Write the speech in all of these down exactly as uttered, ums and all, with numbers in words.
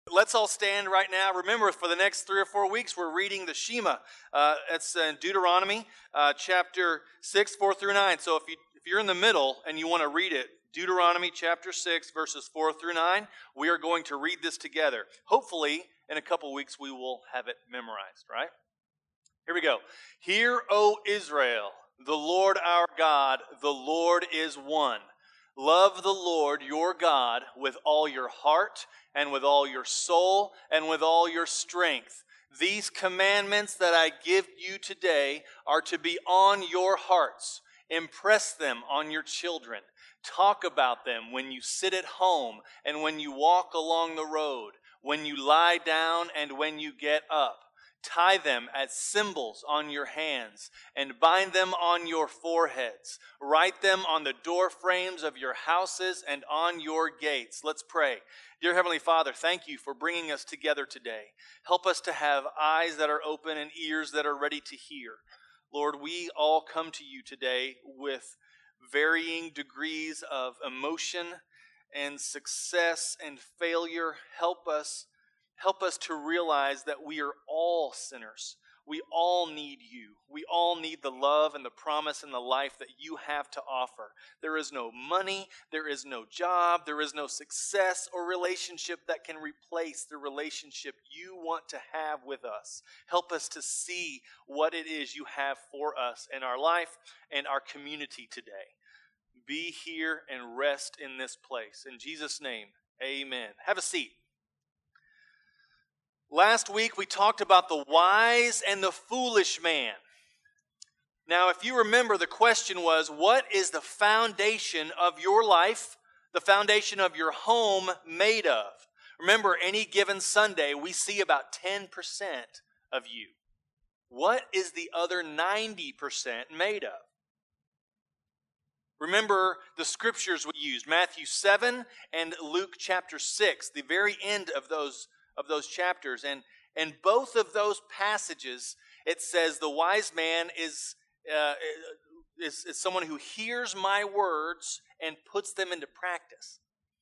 Let's all stand right now. Remember, for the next three or four weeks, we're reading the Shema. Uh, it's in Deuteronomy uh, chapter six, four through nine. So if, you, if you're in the middle and you want to read it, Deuteronomy chapter six, verses four through nine, we are going to read this together. Hopefully, in a couple weeks, we will have it memorized, right? Here we go. Hear, O Israel, the Lord our God, the Lord is one. Love the Lord your God with all your heart and with all your soul and with all your strength. These commandments that I give you today are to be on your hearts. Impress them on your children. Talk about them when you sit at home and when you walk along the road, when you lie down and when you get up. Tie them as symbols on your hands and bind them on your foreheads. Write them on the door frames of your houses and on your gates. Let's pray. Dear Heavenly Father, thank you for bringing us together today. Help us to have eyes that are open and ears that are ready to hear. Lord, we all come to you today with varying degrees of emotion and success and failure. Help us Help us to realize that we are all sinners. We all need you. We all need the love and the promise and the life that you have to offer. There is no money, there is no job, there is no success or relationship that can replace the relationship you want to have with us. Help us to see what it is you have for us in our life and our community today. Be here and rest in this place. In Jesus' name, amen. Have a seat. Last week, we talked about the wise and the foolish man. Now, if you remember, the question was, what is the foundation of your life, the foundation of your home made of? Remember, any given Sunday, we see about ten percent of you. What is the other ninety percent made of? Remember the scriptures we used, Matthew seven and Luke chapter six, the very end of those of those chapters. And in both of those passages, it says the wise man is, uh, is, is someone who hears my words and puts them into practice.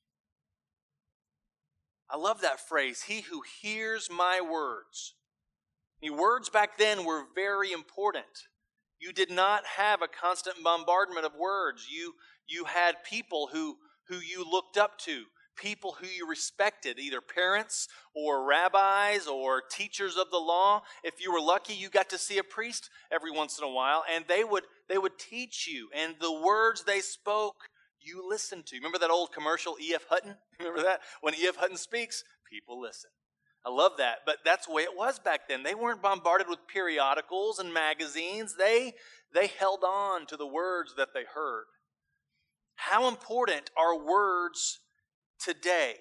I love that phrase, he who hears my words. The words back then were very important. You did not have a constant bombardment of words. You, you had people who, who you looked up to. People who you respected, either parents or rabbis or teachers of the law. If you were lucky, you got to see a priest every once in a while, and they would they would teach you. And the words they spoke, you listened to. Remember that old commercial, E F Hutton? Remember that? When E F Hutton speaks, people listen. I love that, but that's the way it was back then. They weren't bombarded with periodicals and magazines. They, they held on to the words that they heard. How important are words today?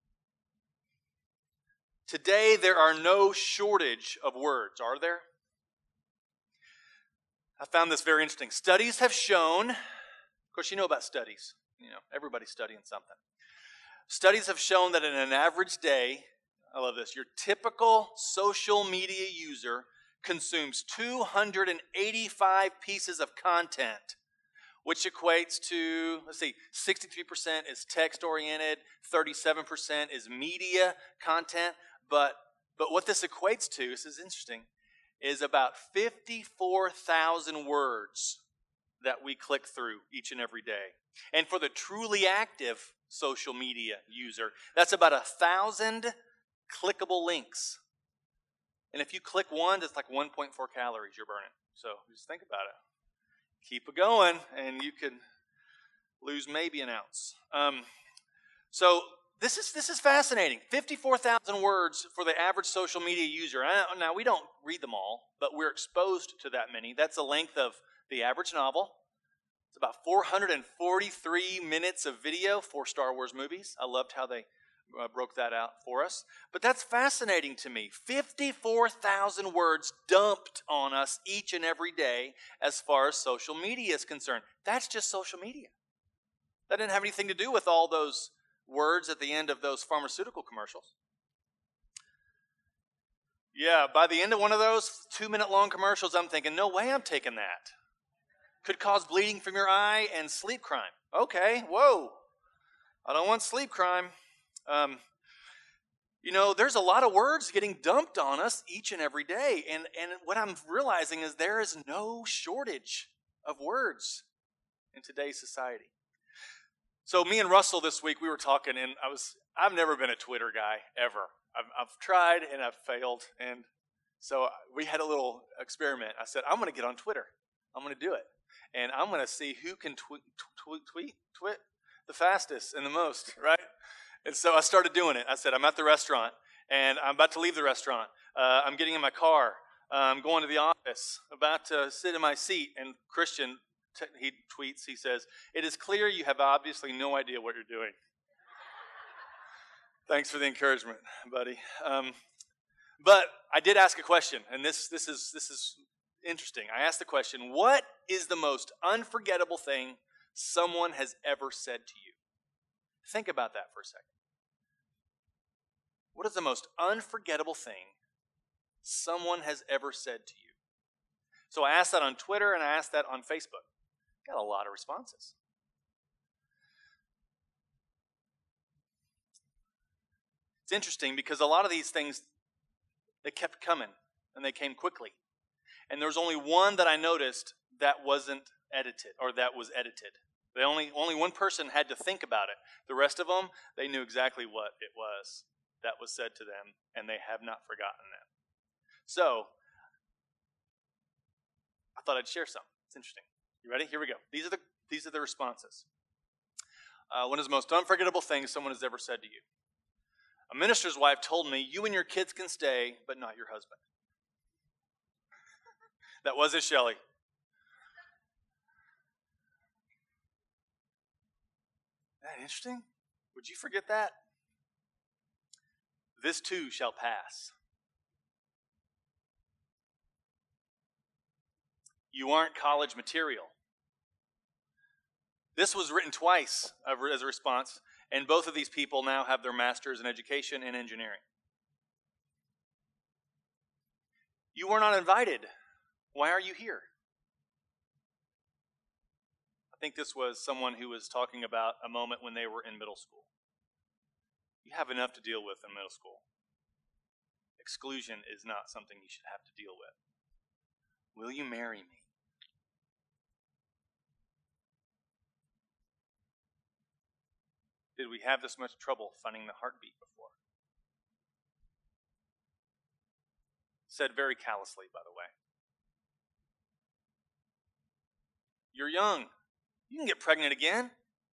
Today, there are no shortage of words, are there? I found this very interesting. Studies have shown, of course, you know about studies. You know, everybody's studying something. Studies have shown that in an average day, I love this, your typical social media user consumes two hundred eighty-five pieces of content, which equates to, let's see, sixty-three percent is text-oriented, thirty-seven percent is media content, but, but what this equates to, this is interesting, is about fifty-four thousand words that we click through each and every day. And for the truly active social media user, that's about a thousand clickable links. And if you click one, that's like one point four calories you're burning. So just think about it. Keep it going, and you could lose maybe an ounce. Um, so this is this is fascinating. fifty-four thousand words for the average social media user. Now, we don't read them all, but we're exposed to that many. That's the length of the average novel. It's about four hundred forty-three minutes of video for Star Wars movies. I loved how they uh, broke that out for us. But that's fascinating to me. fifty-four thousand words dumped on us each and every day as far as social media is concerned. That's just social media. That didn't have anything to do with all those words at the end of those pharmaceutical commercials. Yeah, by the end of one of those two-minute long commercials, I'm thinking, no way I'm taking that. Could cause bleeding from your eye and sleep crime. Okay, whoa. I don't want sleep crime. Um, You know, there's a lot of words getting dumped on us each and every day. And, and what I'm realizing is there is no shortage of words in today's society. So me and Russell this week, we were talking, and I was, I've never been a Twitter guy, ever. I've, I've tried, and I've failed. And so we had a little experiment. I said, I'm going to get on Twitter. I'm going to do it. And I'm going to see who can tweet, tweet, tweet, tweet the fastest and the most, right? And so I started doing it. I said, I'm at the restaurant, and I'm about to leave the restaurant. Uh, I'm getting in my car. Uh, I'm going to the office, about to sit in my seat. And Christian, t- he tweets, he says, it is clear you have obviously no idea what you're doing. Thanks for the encouragement, buddy. Um, but I did ask a question, and this, this is this is interesting. I asked the question, what is the most unforgettable thing someone has ever said to you? Think about that for a second. What is the most unforgettable thing someone has ever said to you? So I asked that on Twitter and I asked that on Facebook. Got a lot of responses. It's interesting because a lot of these things, they kept coming and they came quickly. And there was only one that I noticed that wasn't edited, or that was edited. They only, only one person had to think about it. The rest of them, they knew exactly what it was that was said to them, and they have not forgotten that. So, I thought I'd share some. It's interesting. You ready? Here we go. These are the, these are the responses. Uh, what is the most unforgettable thing someone has ever said to you? A minister's wife told me, you and your kids can stay, but not your husband. That was it, Shelley. Isn't that interesting? Would you forget that? This too shall pass. You aren't college material. This was written twice as a response, and both of these people now have their masters in education and engineering. You were not invited. Why are you here? I think this was someone who was talking about a moment when they were in middle school. You have enough to deal with in middle school. Exclusion is not something you should have to deal with. Will you marry me? Did we have this much trouble finding the heartbeat before? Said very callously, by the way. You're young. You can get pregnant again.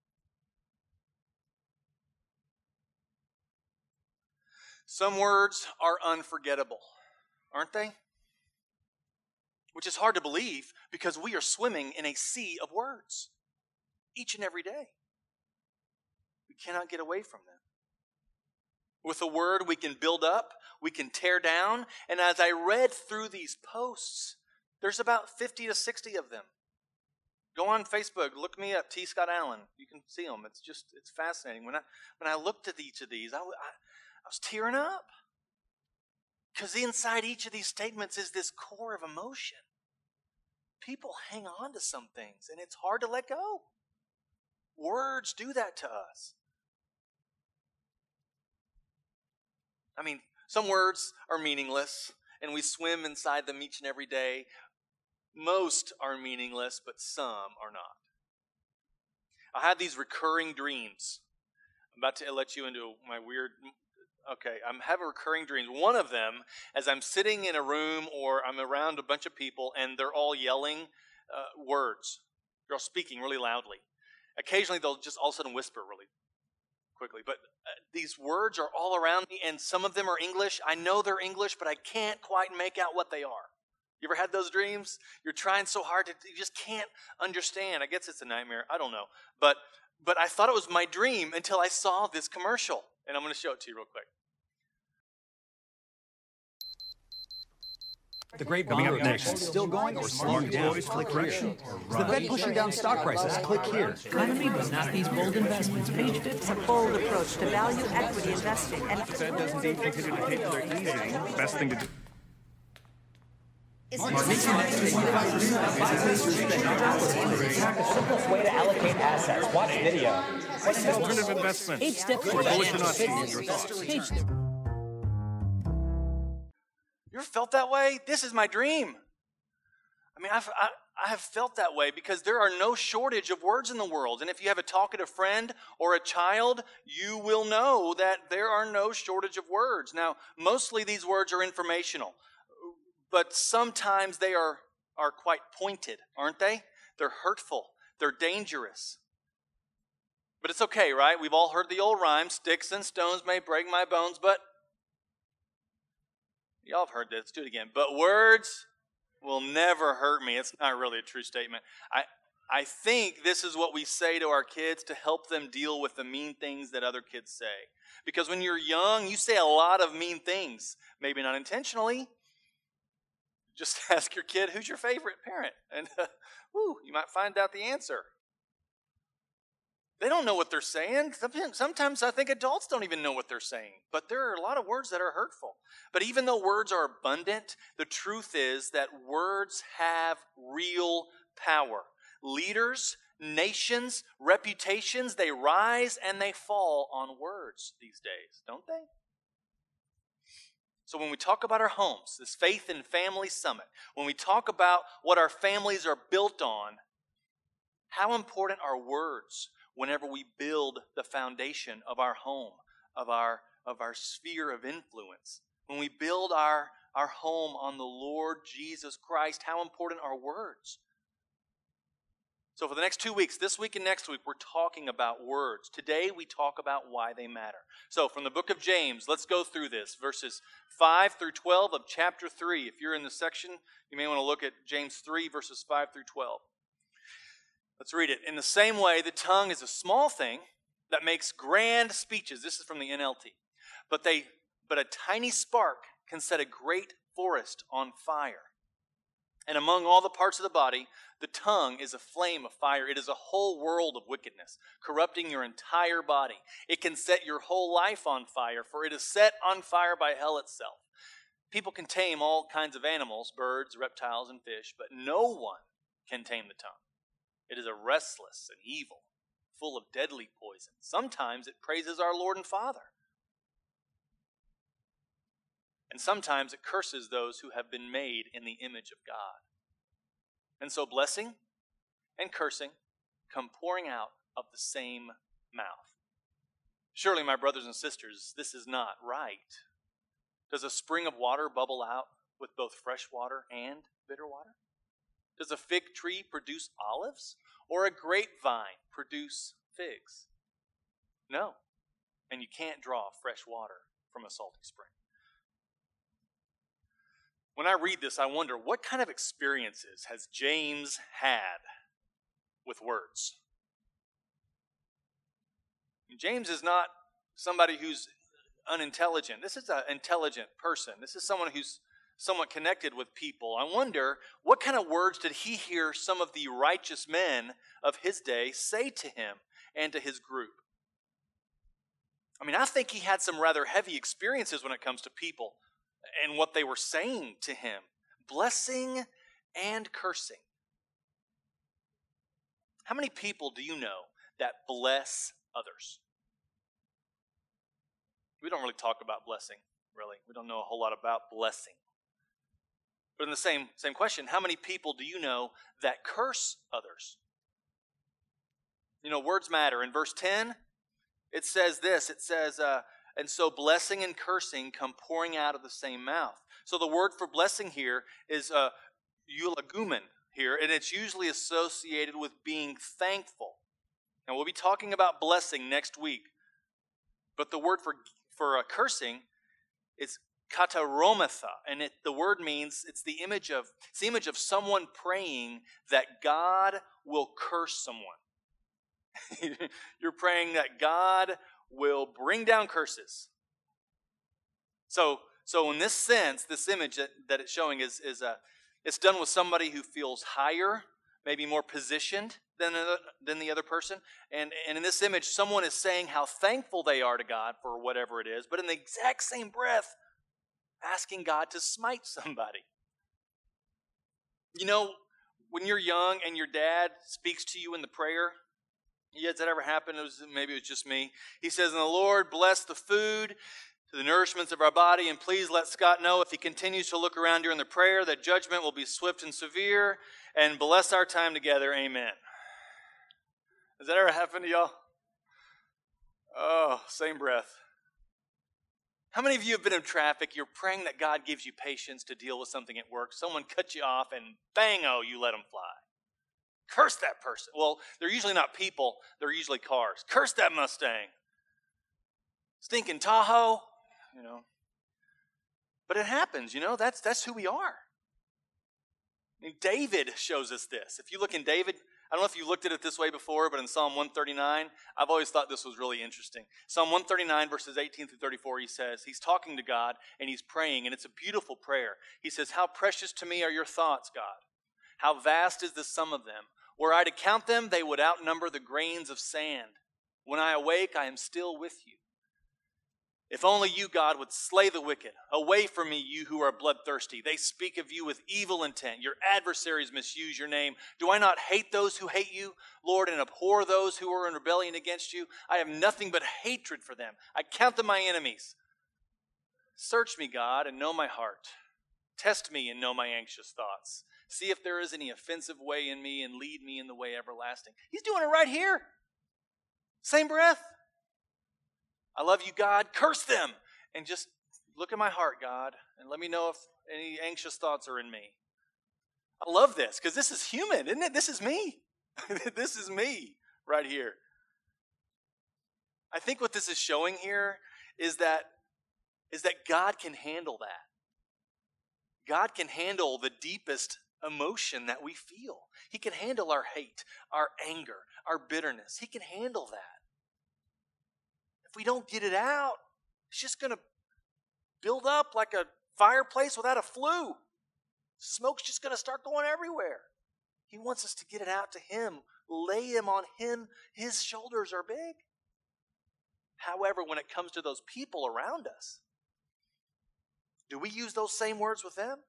Some words are unforgettable, aren't they? Which is hard to believe because we are swimming in a sea of words each and every day. We cannot get away from them. With a word, we can build up, we can tear down, and as I read through these posts, there's about fifty to sixty of them. Go on Facebook, look me up, T. Scott Allen. You can see them. It's just, it's fascinating. When I when I looked at each of these, I, I, I was tearing up. Because inside each of these statements is this core of emotion. People hang on to some things, and it's hard to let go. Words do that to us. I mean, some words are meaningless, and we swim inside them each and every day. Most are meaningless, but some are not. I had these recurring dreams. I'm about to let you into my weird... Okay, I'm having recurring dreams. One of them, as I'm sitting in a room or I'm around a bunch of people and they're all yelling uh, words. They're all speaking really loudly. Occasionally they'll just all of a sudden whisper really quickly. But uh, these words are all around me and some of them are English. I know they're English, but I can't quite make out what they are. You ever had those dreams? You're trying so hard to, you just can't understand. I guess it's a nightmare. I don't know. But but I thought it was my dream until I saw this commercial. And I'm going to show it to you real quick. The great bond protection is still going or slowing down. Click here. Is the Fed pushing down stock prices? Click here. Economy, but not these bold investments. Page fifty. It's a bold approach to value equity investing. And the Fed does indeed continue to take their easing. The best thing to do. The simplest way to allocate assets. Watch video. Alternative investments. Eight steps. We're bullish or not. Your thoughts. Page step. ever felt that way? This is my dream. I mean, I've, I, I have felt that way because there are no shortage of words in the world. And if you have a talkative friend or a child, you will know that there are no shortage of words. Now, mostly these words are informational, but sometimes they are, are quite pointed, aren't they? They're hurtful. They're dangerous. But it's okay, right? We've all heard the old rhyme, sticks and stones may break my bones, but y'all have heard this. Let's do it again. But words will never hurt me. It's not really a true statement. I, I think this is what we say to our kids to help them deal with the mean things that other kids say. Because when you're young, you say a lot of mean things. Maybe not intentionally. Just ask your kid, who's your favorite parent? And uh, whew, you might find out the answer. They don't know what they're saying. Sometimes I think adults don't even know what they're saying. But there are a lot of words that are hurtful. But even though words are abundant, the truth is that words have real power. Leaders, nations, reputations, they rise and they fall on words these days, don't they? So when we talk about our homes, this Faith and Family Summit, when we talk about what our families are built on, how important are words whenever we build the foundation of our home, of our, of our sphere of influence? When we build our, our home on the Lord Jesus Christ, how important are words? So for the next two weeks, this week and next week, we're talking about words. Today, we talk about why they matter. So from the book of James, let's go through this, verses five through twelve of chapter three. If you're in the section, you may want to look at James three, verses five through twelve. Let's read it. In the same way, the tongue is a small thing that makes grand speeches. This is from the N L T. But they, but a tiny spark can set a great forest on fire. And among all the parts of the body, the tongue is a flame of fire. It is a whole world of wickedness, corrupting your entire body. It can set your whole life on fire, for it is set on fire by hell itself. People can tame all kinds of animals, birds, reptiles, and fish, but no one can tame the tongue. It is a restless and evil, full of deadly poison. Sometimes it praises our Lord and Father. And sometimes it curses those who have been made in the image of God. And so blessing and cursing come pouring out of the same mouth. Surely, my brothers and sisters, this is not right. Does a spring of water bubble out with both fresh water and bitter water? Does a fig tree produce olives, or a grapevine produce figs? No. And you can't draw fresh water from a salty spring. When I read this, I wonder, what kind of experiences has James had with words? James is not somebody who's unintelligent. This is an intelligent person. This is someone who's somewhat connected with people. I wonder, what kind of words did he hear some of the righteous men of his day say to him and to his group? I mean, I think he had some rather heavy experiences when it comes to people and what they were saying to him. Blessing and cursing. How many people do you know that bless others? We don't really talk about blessing, really. We don't know a whole lot about blessing. But in the same, same question, how many people do you know that curse others? You know, words matter. In verse ten, it says this. It says, uh, and so blessing and cursing come pouring out of the same mouth. So the word for blessing here is uh, eulagumen here, and it's usually associated with being thankful. And we'll be talking about blessing next week. But the word for, for uh, cursing is kataromatha, and it, the word means it's the image of it's the image of someone praying that God will curse someone. You're praying that God will bring down curses. So, so in this sense, this image that, that it's showing is is a it's done with somebody who feels higher, maybe more positioned than the, than the other person. And, and in this image, someone is saying how thankful they are to God for whatever it is, but in the exact same breath, asking God to smite somebody. You know, when you're young and your dad speaks to you in the prayer, yeah, has that ever happened? It was, maybe it was just me. He says, and the Lord bless the food to the nourishments of our body. And please let Scott know if he continues to look around during the prayer that judgment will be swift and severe. And bless our time together. Amen. Has that ever happened to y'all? Oh, same breath. How many of you have been in traffic? You're praying that God gives you patience to deal with something at work. Someone cut you off and bang-o, you let them fly. Curse that person. Well, they're usually not people. They're usually cars. Curse that Mustang. Stinking Tahoe. You know. But it happens, you know. That's, that's who we are. I mean, David shows us this. If you look in David, I don't know if you looked at it this way before, but in Psalm one thirty-nine, I've always thought this was really interesting. Psalm one thirty-nine, verses eighteen through thirty-four, he says, he's talking to God, and he's praying, and it's a beautiful prayer. He says, how precious to me are your thoughts, God. How vast is the sum of them. Were I to count them, they would outnumber the grains of sand. When I awake, I am still with you. If only you, God, would slay the wicked. Away from me, you who are bloodthirsty. They speak of you with evil intent. Your adversaries misuse your name. Do I not hate those who hate you, Lord, and abhor those who are in rebellion against you? I have nothing but hatred for them. I count them my enemies. Search me, God, and know my heart. Test me and know my anxious thoughts. See if there is any offensive way in me and lead me in the way everlasting. He's doing it right here. Same breath. I love you, God. Curse them. And just look at my heart, God, and let me know if any anxious thoughts are in me. I love this because this is human, isn't it? This is me. This is me right here. I think what this is showing here is that, is that God can handle that. God can handle the deepest emotion that we feel. He can handle our hate, our anger, our bitterness. He can handle that. If we don't get it out, it's just going to build up like a fireplace without a flue. Smoke's just going to start going everywhere. He wants us to get it out to Him. Lay Him on Him. His shoulders are big. However, when it comes to those people around us, do we use those same words with them?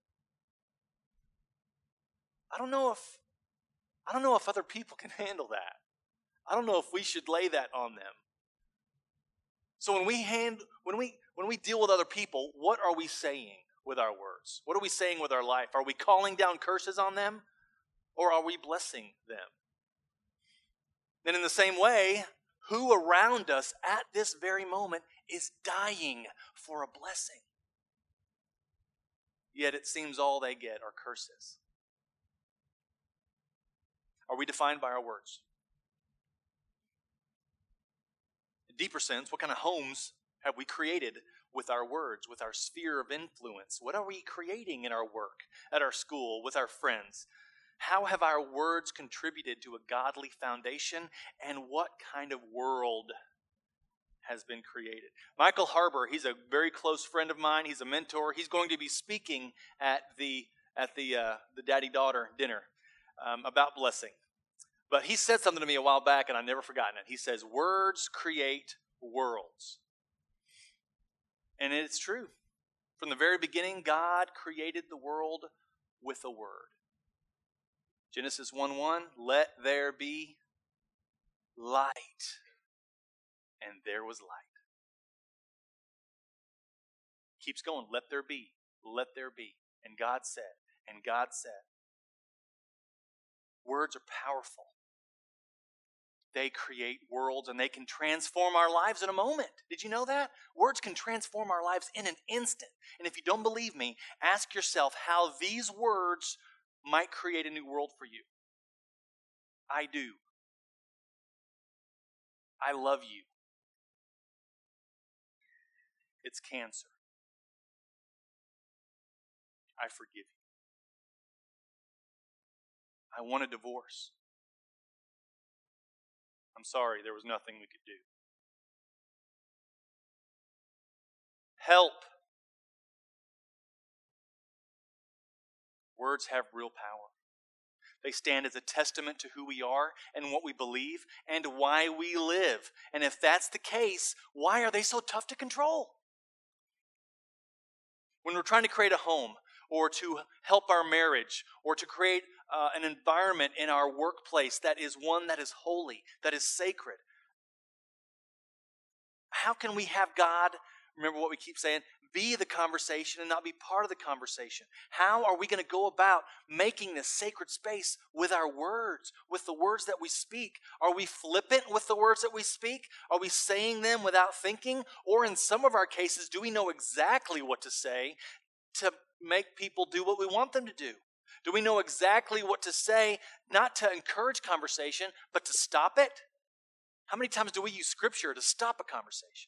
I don't know if I don't know if other people can handle that. I don't know if we should lay that on them. So when we hand, when we when we deal with other people, what are we saying with our words? What are we saying with our life? Are we calling down curses on them, or are we blessing them? Then in the same way, who around us at this very moment is dying for a blessing? Yet it seems all they get are curses. Are we defined by our words? In deeper sense, what kind of homes have we created with our words, with our sphere of influence? What are we creating in our work, at our school, with our friends? How have our words contributed to a godly foundation, and what kind of world has been created? Michael Harbour, he's a very close friend of mine. He's a mentor. He's going to be speaking at the at the uh, the daddy-daughter dinner um, about blessing. But he said something to me a while back, and I've never forgotten it. He says, words create worlds. And it's true. From the very beginning, God created the world with a word. Genesis one one, let there be light. And there was light. Keeps going, let there be, let there be. And God said, and God said. Words are powerful. They create worlds, and they can transform our lives in a moment. Did you know that? Words can transform our lives in an instant. And if you don't believe me, ask yourself how these words might create a new world for you. I do. I love you. It's cancer. I forgive you. I want a divorce. I'm sorry, there was nothing we could do. Help. Words have real power. They stand as a testament to who we are and what we believe and why we live. And if that's the case, why are they so tough to control? When we're trying to create a home, or to help our marriage, or to create uh, an environment in our workplace that is one that is holy, that is sacred, how can we have God remember what we keep saying, be the conversation and not be part of the conversation. How are we going to go about making this sacred space with our words, with the words that we speak? Are we flippant with the words that we speak? Are we saying them without thinking? Or in some of our cases, do we know exactly what to say to make people do what we want them to do? Do we know exactly what to say, not to encourage conversation, but to stop it? How many times do we use Scripture to stop a conversation?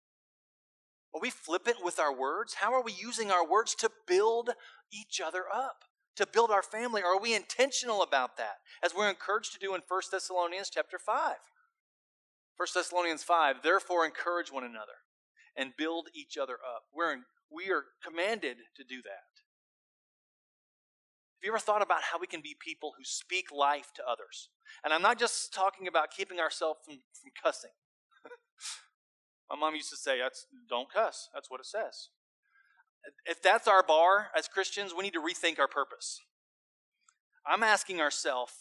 Are we flippant with our words? How are we using our words to build each other up, to build our family? Are we intentional about that, as we're encouraged to do in First Thessalonians chapter five? First Thessalonians five, therefore encourage one another and build each other up. We're in, we are commanded to do that. Have you ever thought about how we can be people who speak life to others? And I'm not just talking about keeping ourselves from, from cussing. My mom used to say, "That's don't cuss." That's what it says. If that's our bar as Christians, we need to rethink our purpose. I'm asking ourselves,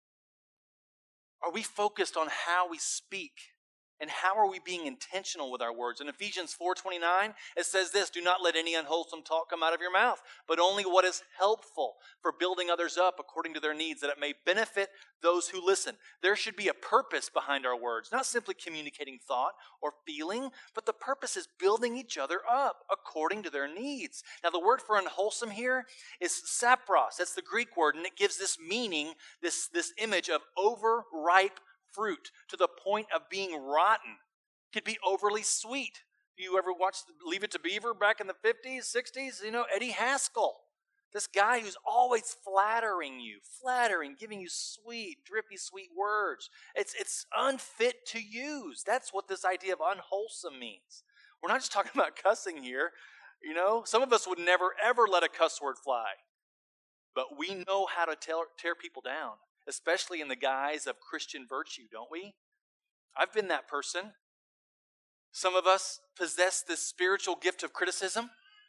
are we focused on how we speak? And how are we being intentional with our words? In Ephesians four twenty-nine, it says this, "Do not let any unwholesome talk come out of your mouth, but only what is helpful for building others up according to their needs, that it may benefit those who listen." There should be a purpose behind our words, not simply communicating thought or feeling, but the purpose is building each other up according to their needs. Now, the word for unwholesome here is sapros. That's the Greek word, and it gives this meaning, this, this image of overripe fruit to the point of being rotten. It could be overly sweet. You ever watched Leave It to Beaver back in the fifties, sixties? You know, Eddie Haskell. This guy who's always flattering you, flattering, giving you sweet, drippy, sweet words. It's, it's unfit to use. That's what this idea of unwholesome means. We're not just talking about cussing here. You know, some of us would never, ever let a cuss word fly. But we know how to tear, tear people down, especially in the guise of Christian virtue, don't we? I've been that person. Some of us possess this spiritual gift of criticism.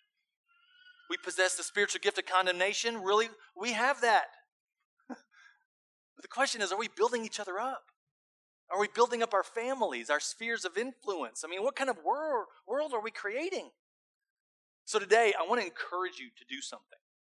We possess the spiritual gift of condemnation. Really, we have that. But the question is, are we building each other up? Are we building up our families, our spheres of influence? I mean, what kind of world, world are we creating? So today, I want to encourage you to do something.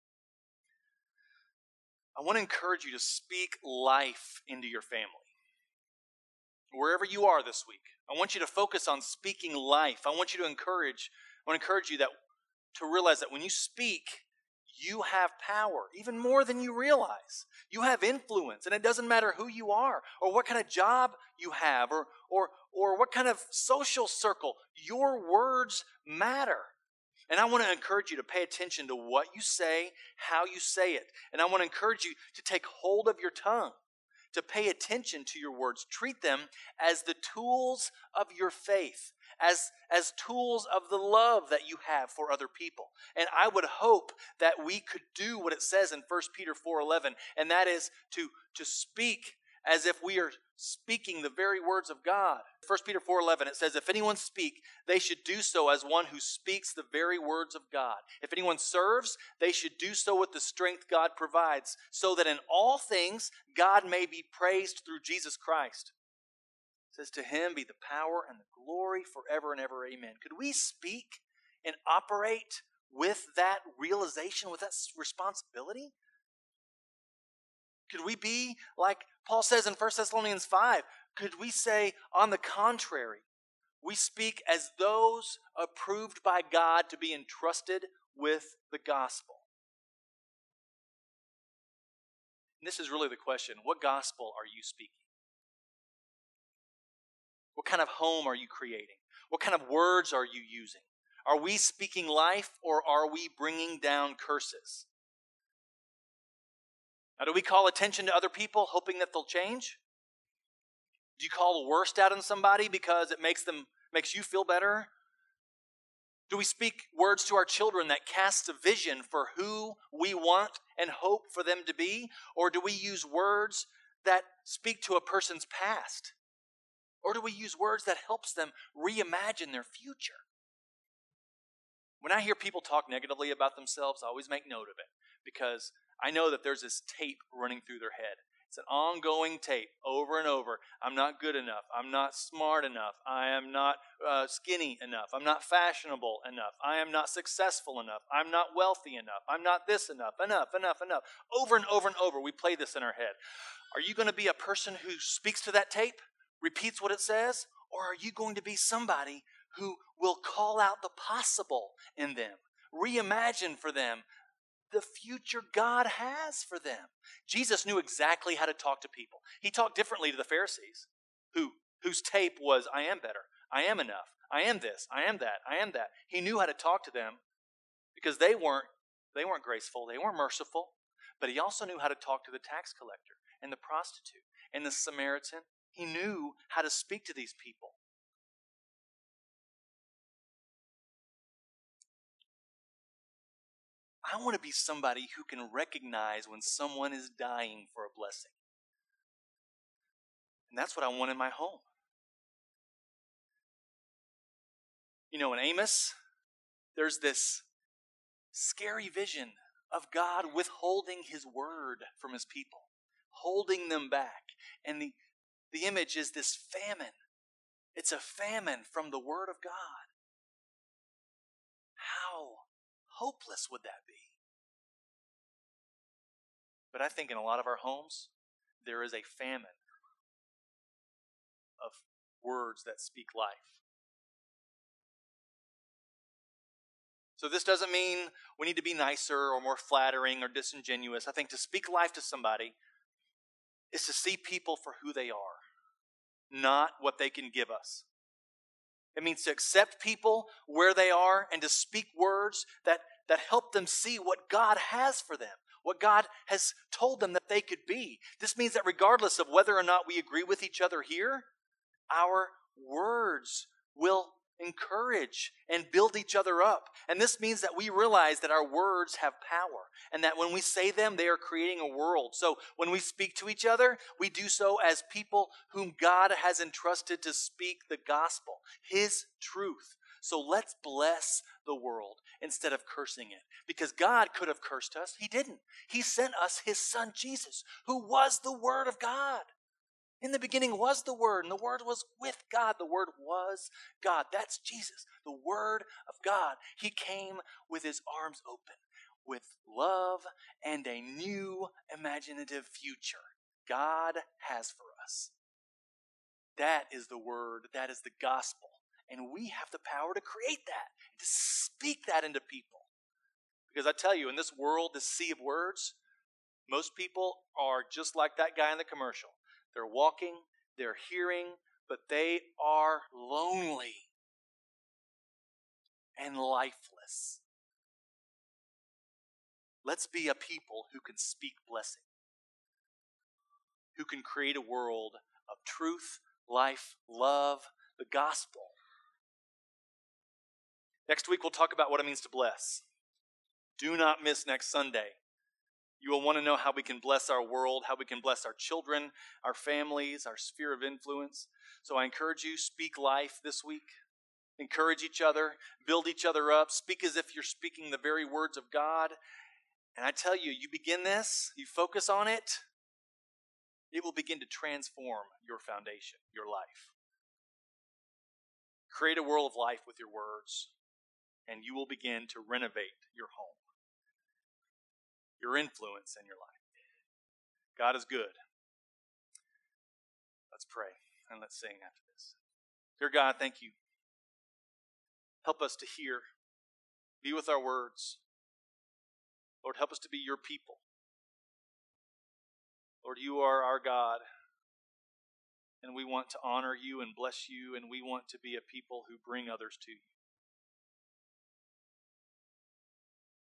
I want to encourage you to speak life into your family. Wherever you are this week, I want you to focus on speaking life. I want you to encourage, I want to encourage you that to realize that when you speak, you have power, even more than you realize. You have influence, and it doesn't matter who you are or what kind of job you have or, or, or what kind of social circle. Your words matter. And I want to encourage you to pay attention to what you say, how you say it. And I want to encourage you to take hold of your tongue, to pay attention to your words. Treat them as the tools of your faith, as, as tools of the love that you have for other people. And I would hope that we could do what it says in First Peter four eleven, and that is to, to speak as if we are speaking the very words of God. First Peter four eleven, it says, "If anyone speak, they should do so as one who speaks the very words of God. If anyone serves, they should do so with the strength God provides, so that in all things God may be praised through Jesus Christ." It says, "To him be the power and the glory forever and ever. Amen." Could we speak and operate with that realization, with that responsibility? Could we be like Paul says in First Thessalonians five? Could we say, on the contrary, we speak as those approved by God to be entrusted with the gospel? And this is really the question. What gospel are you speaking? What kind of home are you creating? What kind of words are you using? Are we speaking life, or are we bringing down curses? Now, do we call attention to other people hoping that they'll change? Do you call the worst out on somebody because it makes them makes you feel better? Do we speak words to our children that casts a vision for who we want and hope for them to be? Or do we use words that speak to a person's past? Or do we use words that helps them reimagine their future? When I hear people talk negatively about themselves, I always make note of it, because I know that there's this tape running through their head. It's an ongoing tape over and over. I'm not good enough. I'm not smart enough. I am not uh, skinny enough. I'm not fashionable enough. I am not successful enough. I'm not wealthy enough. I'm not this enough. Enough, enough, enough. Over and over and over, we play this in our head. Are you going to be a person who speaks to that tape, repeats what it says, or are you going to be somebody who will call out the possible in them, reimagine for them the future God has for them? Jesus knew exactly how to talk to people. He talked differently to the Pharisees, who whose tape was, I am better, I am enough, I am this, I am that, I am that. He knew how to talk to them because they weren't, they weren't graceful, they weren't merciful. But he also knew how to talk to the tax collector and the prostitute and the Samaritan. He knew how to speak to these people. I want to be somebody who can recognize when someone is dying for a blessing. And that's what I want in my home. You know, in Amos, there's this scary vision of God withholding his word from his people, holding them back. And the, the image is this famine. It's a famine from the word of God. How hopeless would that be? But I think in a lot of our homes, there is a famine of words that speak life. So this doesn't mean we need to be nicer or more flattering or disingenuous. I think to speak life to somebody is to see people for who they are, not what they can give us. It means to accept people where they are and to speak words that, that help them see what God has for them, what God has told them that they could be. This means that regardless of whether or not we agree with each other here, our words will encourage and build each other up. And this means that we realize that our words have power and that when we say them, they are creating a world. So when we speak to each other, we do so as people whom God has entrusted to speak the gospel, his truth. So let's bless the world instead of cursing it, because God could have cursed us. He didn't. He sent us his son Jesus, who was the Word of God. In the beginning was the Word, and the Word was with God. The Word was God. That's Jesus, the Word of God. He came with his arms open, with love and a new imaginative future God has for us. That is the Word. That is the gospel. And we have the power to create that, to speak that into people. Because I tell you, in this world, this sea of words, most people are just like that guy in the commercial. They're walking, they're hearing, but they are lonely and lifeless. Let's be a people who can speak blessing, who can create a world of truth, life, love, the gospel. Next week, we'll talk about what it means to bless. Do not miss next Sunday. You will want to know how we can bless our world, how we can bless our children, our families, our sphere of influence. So I encourage you, speak life this week. Encourage each other, build each other up, speak as if you're speaking the very words of God. And I tell you, you begin this, you focus on it, it will begin to transform your foundation, your life. Create a world of life with your words, and you will begin to renovate your home, your influence in your life. God is good. Let's pray and let's sing after this. Dear God, thank you. Help us to hear. Be with our words. Lord, help us to be your people. Lord, you are our God, and we want to honor you and bless you, and we want to be a people who bring others to you.